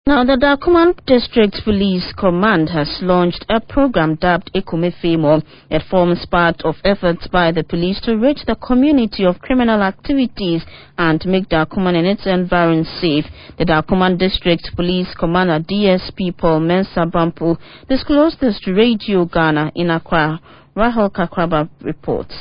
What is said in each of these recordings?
Now, the Dakuman District Police Command has launched a program dubbed Ekumefemo. It forms part of efforts by the police to reach the community of criminal activities and make Dakuman and its environs safe. The Dakuman District Police Commander DSP Paul Mensah Bampo disclosed this to Radio Ghana in Accra. Rahel Kakraba reports.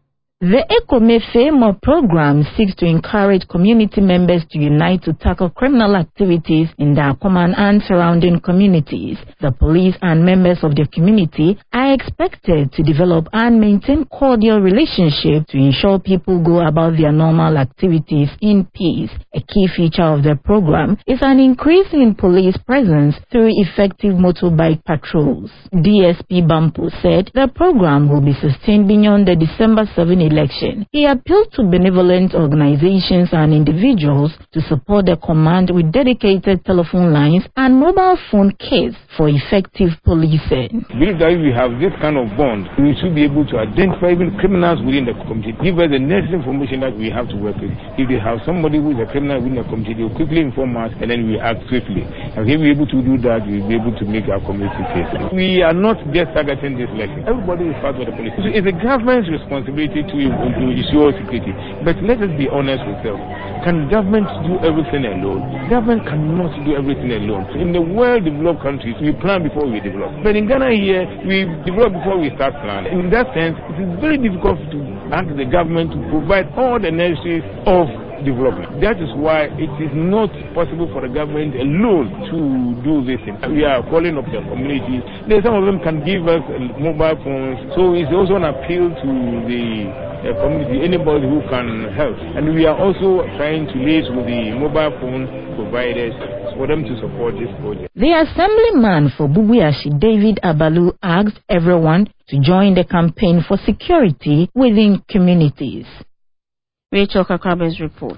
The Ekumefemo program seeks to encourage community members to unite to tackle criminal activities in Dakuman and surrounding communities. The police and members of the community are expected to develop and maintain cordial relationships to ensure people go about their normal activities in peace. A key feature of the program is an increase in police presence through effective motorbike patrols. DSP Bampo said the program will be sustained beyond the December 7 election. He appealed to benevolent organizations and individuals to support the command with dedicated telephone lines and mobile phone kits for effective policing. We believe that if we have this kind of bond, we should be able to identify even criminals within the community, give us the necessary information that we have to work with. If they have somebody who is a criminal within the community, they will quickly inform us and then we act swiftly. And if we're able to do that, we'll be able to make our community safe. We are not just targeting this election. Everybody is part of the police. It's the government's responsibility to ensure security. But let us be honest with ourselves. Can government do everything alone? Government cannot do everything alone. In the well-developed countries, we plan before we develop. But in Ghana here, we develop before we start planning. In that sense, it is very difficult to ask the government to provide all the necessaries of development. That is why it is not possible for the government alone to do this thing. We are calling up the community. Some of them can give us mobile phones. So it's also an appeal to the community, anybody who can help. And we are also trying to liaise with the mobile phone providers for them to support this project. The assemblyman for Bubuyashi, David Abalu, asked everyone to join the campaign for security within communities. Rachel Kakraba's report.